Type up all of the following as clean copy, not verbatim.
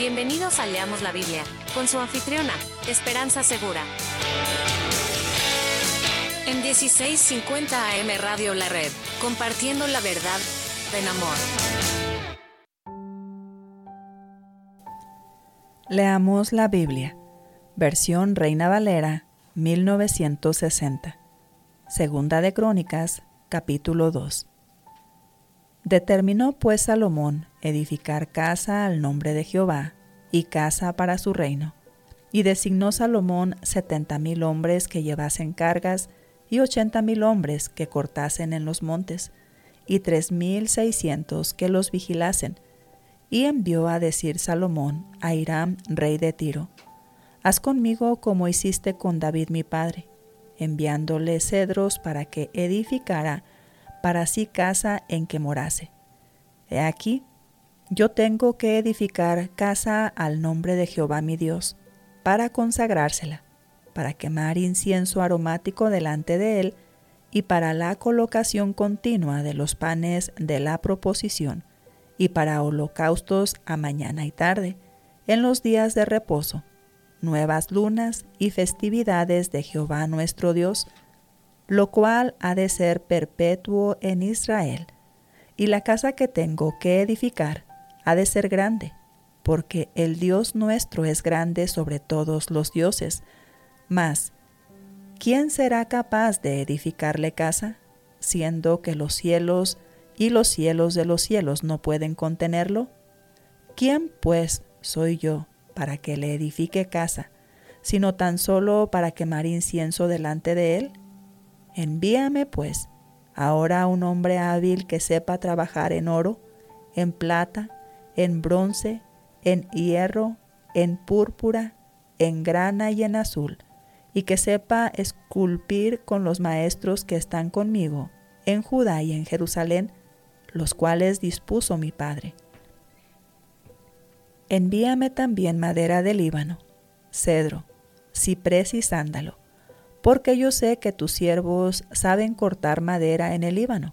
Bienvenidos a Leamos la Biblia, con su anfitriona, Esperanza Segura. En 1650 AM Radio La Red, compartiendo la verdad en amor. Leamos la Biblia, versión Reina Valera, 1960. Segunda de Crónicas, capítulo 2. Determinó pues Salomón edificar casa al nombre de Jehová y casa para su reino. Y designó Salomón 70,000 hombres que llevasen cargas y 80,000 hombres que cortasen en los montes y 3,600 que los vigilasen. Y envió a decir Salomón a Hiram, rey de Tiro: Haz conmigo como hiciste con David mi padre, enviándole cedros para que edificara para sí casa en que morase. He aquí, yo tengo que edificar casa al nombre de Jehová mi Dios, para consagrársela, para quemar incienso aromático delante de él, y para la colocación continua de los panes de la proposición, y para holocaustos a mañana y tarde, en los días de reposo, nuevas lunas y festividades de Jehová nuestro Dios, lo cual ha de ser perpetuo en Israel. Y la casa que tengo que edificar ha de ser grande, porque el Dios nuestro es grande sobre todos los dioses. Mas, ¿quién será capaz de edificarle casa, siendo que los cielos y los cielos de los cielos no pueden contenerlo? ¿Quién, pues, soy yo para que le edifique casa, sino tan solo para quemar incienso delante de él? Envíame, pues, ahora un hombre hábil que sepa trabajar en oro, en plata, en bronce, en hierro, en púrpura, en grana y en azul, y que sepa esculpir con los maestros que están conmigo en Judá y en Jerusalén, los cuales dispuso mi padre. Envíame también madera de Líbano, cedro, ciprés y sándalo, porque yo sé que tus siervos saben cortar madera en el Líbano.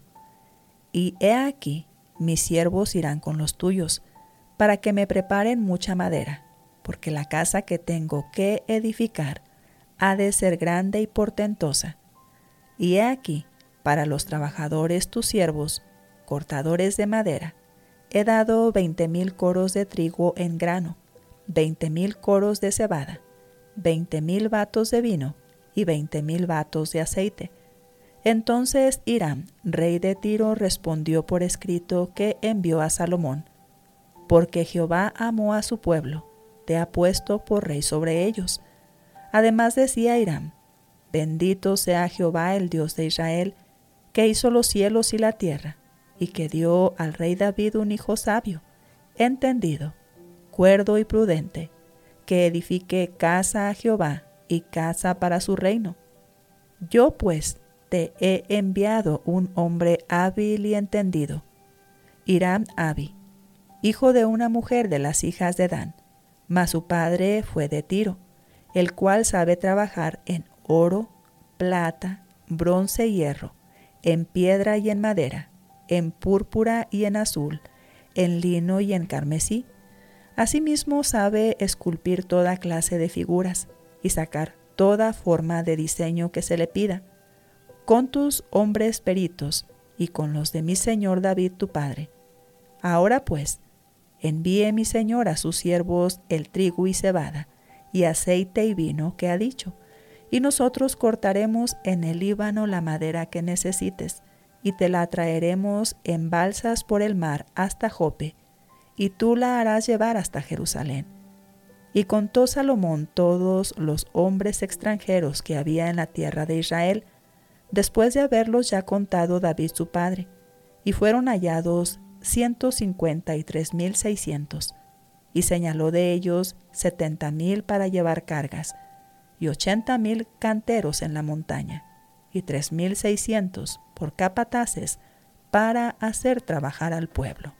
Y he aquí, mis siervos irán con los tuyos, para que me preparen mucha madera, porque la casa que tengo que edificar ha de ser grande y portentosa. Y he aquí, para los trabajadores tus siervos, cortadores de madera, he dado 20,000 coros de trigo en grano, 20,000 coros de cebada, 20,000 batos de vino y 20,000 batos de aceite. Entonces Hiram, rey de Tiro, respondió por escrito que envió a Salomón: Porque Jehová amó a su pueblo, te ha puesto por rey sobre ellos. Además decía Hiram: Bendito sea Jehová, el Dios de Israel, que hizo los cielos y la tierra, y que dio al rey David un hijo sabio, entendido, cuerdo y prudente, que edifique casa a Jehová y casa para su reino. Yo pues te he enviado un hombre hábil y entendido, Hiram Abi, hijo de una mujer de las hijas de Dan, mas su padre fue de Tiro, el cual sabe trabajar en oro, plata, bronce y hierro, en piedra y en madera, en púrpura y en azul, en lino y en carmesí. Asimismo sabe esculpir toda clase de figuras y sacar toda forma de diseño que se le pida. Con tus hombres peritos y con los de mi señor David tu padre. Ahora pues, envíe mi señor a sus siervos el trigo y cebada, y aceite y vino que ha dicho, y nosotros cortaremos en el Líbano la madera que necesites, y te la traeremos en balsas por el mar hasta Jope, y tú la harás llevar hasta Jerusalén. Y contó Salomón todos los hombres extranjeros que había en la tierra de Israel, después de haberlos ya contado David su padre, y fueron hallados 153,600, y señaló de ellos 70,000 para llevar cargas, y 80,000 canteros en la montaña, y 3,600 por capataces para hacer trabajar al pueblo.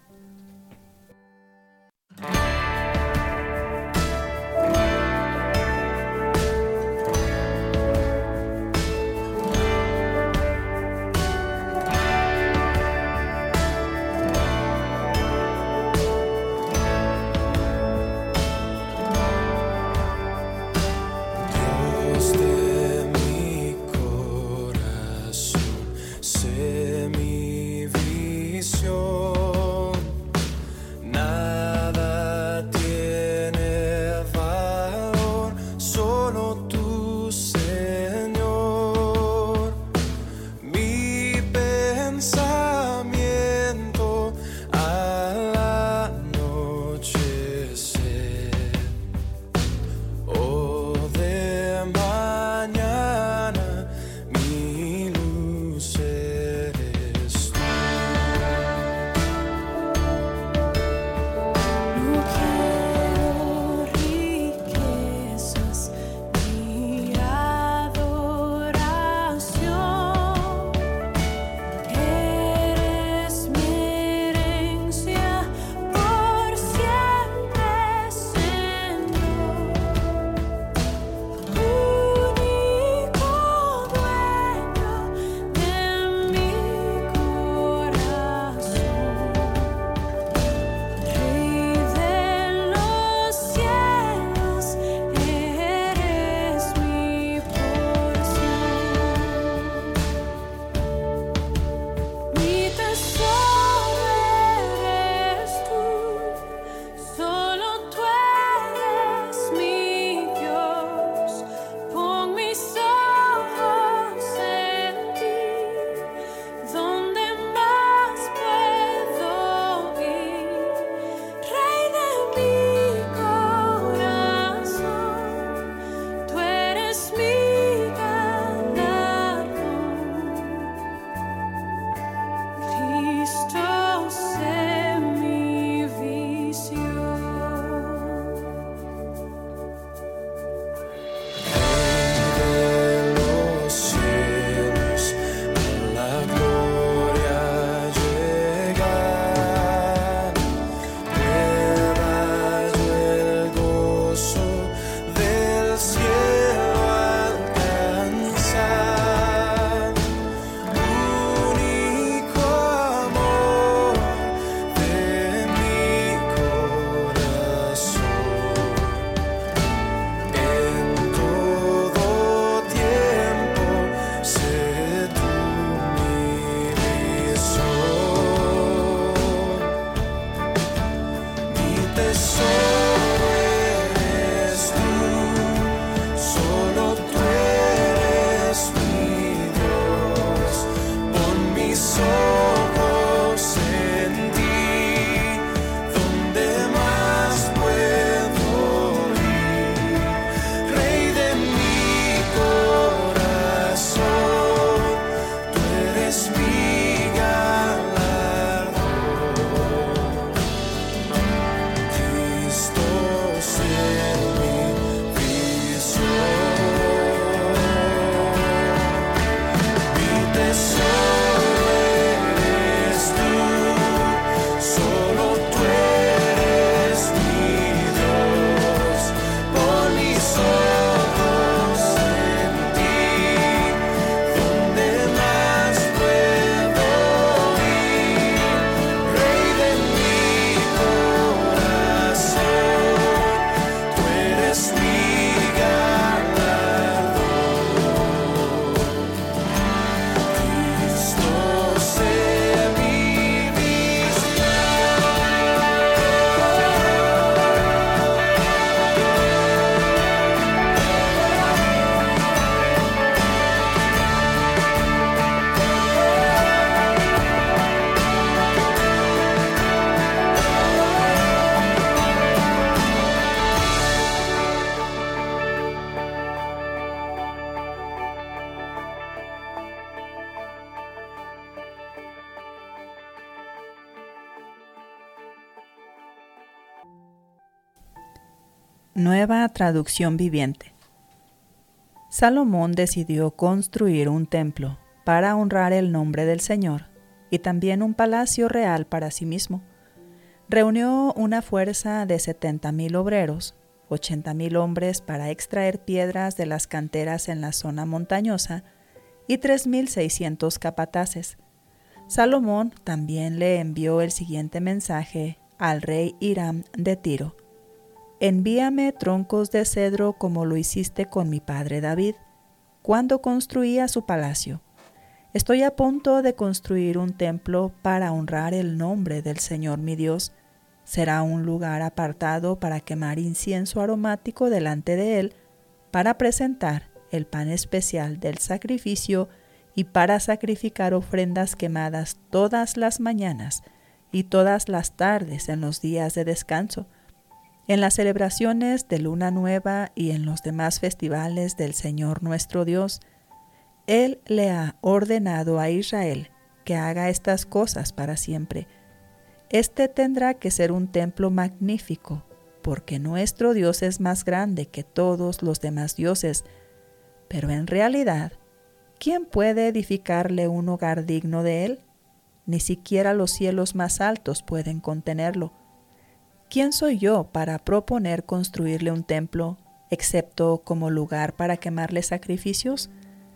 Nueva traducción viviente. Salomón decidió construir un templo para honrar el nombre del Señor y también un palacio real para sí mismo. Reunió una fuerza de 70,000 obreros, 80,000 hombres para extraer piedras de las canteras en la zona montañosa y 3,600 capataces. Salomón también le envió el siguiente mensaje al rey Hiram de Tiro: envíame troncos de cedro como lo hiciste con mi padre David, cuando construía su palacio. Estoy a punto de construir un templo para honrar el nombre del Señor mi Dios. Será un lugar apartado para quemar incienso aromático delante de él, para presentar el pan especial del sacrificio y para sacrificar ofrendas quemadas todas las mañanas y todas las tardes en los días de descanso, en las celebraciones de Luna Nueva y en los demás festivales del Señor nuestro Dios. Él le ha ordenado a Israel que haga estas cosas para siempre. Este tendrá que ser un templo magnífico, porque nuestro Dios es más grande que todos los demás dioses. Pero en realidad, ¿quién puede edificarle un hogar digno de él? Ni siquiera los cielos más altos pueden contenerlo. ¿Quién soy yo para proponer construirle un templo, excepto como lugar para quemarle sacrificios?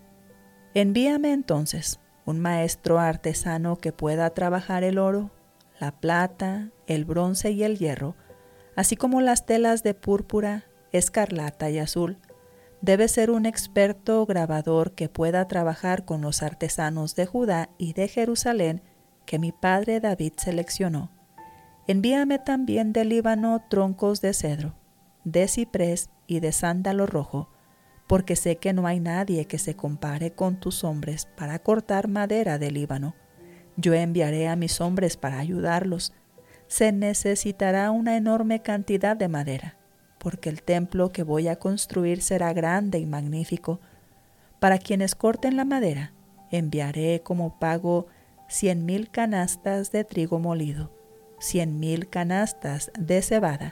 Envíame entonces un maestro artesano que pueda trabajar el oro, la plata, el bronce y el hierro, así como las telas de púrpura, escarlata y azul. Debe ser un experto grabador que pueda trabajar con los artesanos de Judá y de Jerusalén que mi padre David seleccionó. Envíame también del Líbano troncos de cedro, de ciprés y de sándalo rojo, porque sé que no hay nadie que se compare con tus hombres para cortar madera del Líbano. Yo enviaré a mis hombres para ayudarlos. Se necesitará una enorme cantidad de madera, porque el templo que voy a construir será grande y magnífico. Para quienes corten la madera, enviaré como pago 100,000 canastas de trigo molido, 100,000 canastas de cebada,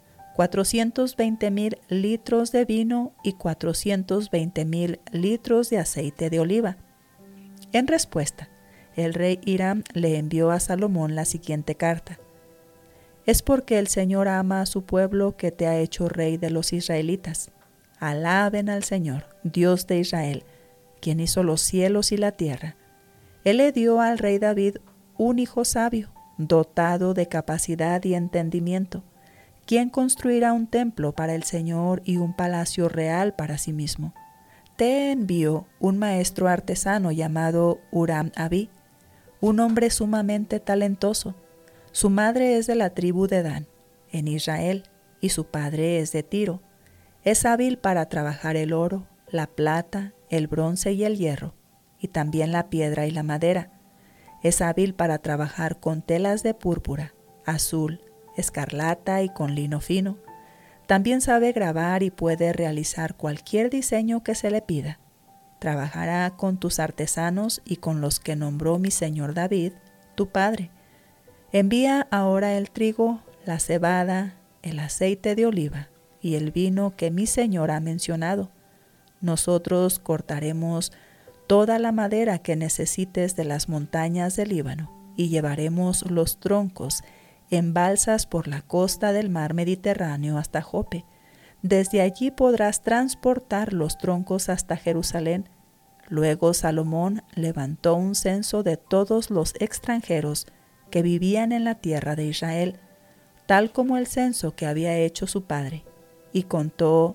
420,000 litros de vino y 420,000 litros de aceite de oliva. En respuesta, el rey Hiram le envió a Salomón la siguiente carta: es porque el Señor ama a su pueblo que te ha hecho rey de los israelitas. Alaben al Señor, Dios de Israel, quien hizo los cielos y la tierra. Él le dio al rey David un hijo sabio, dotado de capacidad y entendimiento, quien construirá un templo para el Señor y un palacio real para sí mismo. Te envió un maestro artesano llamado Huram-Abí, un hombre sumamente talentoso. Su madre es de la tribu de Dan. en Israel, y su padre es de Tiro. Es hábil para trabajar el oro, la plata, el bronce y el hierro, y también la piedra y la madera. Es hábil para trabajar con telas de púrpura, azul, escarlata y con lino fino. También sabe grabar y puede realizar cualquier diseño que se le pida. Trabajará con tus artesanos y con los que nombró mi señor David, tu padre. Envía ahora el trigo, la cebada, el aceite de oliva y el vino que mi señor ha mencionado. Nosotros cortaremos toda la madera que necesites de las montañas del Líbano y llevaremos los troncos en balsas por la costa del mar Mediterráneo hasta Jope. Desde allí podrás transportar los troncos hasta Jerusalén. Luego Salomón levantó un censo de todos los extranjeros que vivían en la tierra de Israel, tal como el censo que había hecho su padre, y contó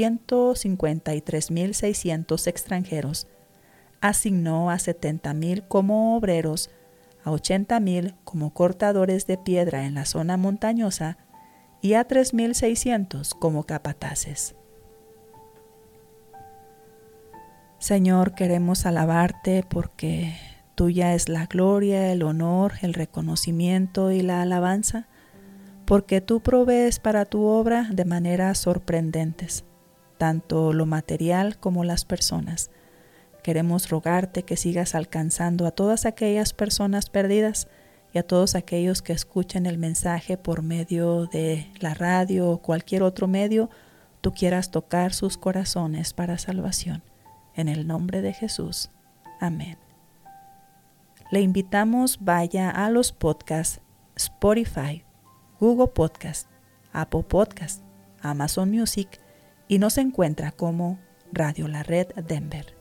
153,600 extranjeros. Asignó a 70,000 como obreros, a 80,000 como cortadores de piedra en la zona montañosa y a 3,600 como capataces. Señor, queremos alabarte porque tuya es la gloria, el honor, el reconocimiento y la alabanza, porque tú provees para tu obra de maneras sorprendentes, tanto lo material como las personas. Queremos rogarte que sigas alcanzando a todas aquellas personas perdidas y a todos aquellos que escuchen el mensaje por medio de la radio o cualquier otro medio, tú quieras tocar sus corazones para salvación. En el nombre de Jesús. Amén. Le invitamos vaya a los podcasts Spotify, Google Podcast, Apple Podcast, Amazon Music y nos encuentra como Radio La Red Denver.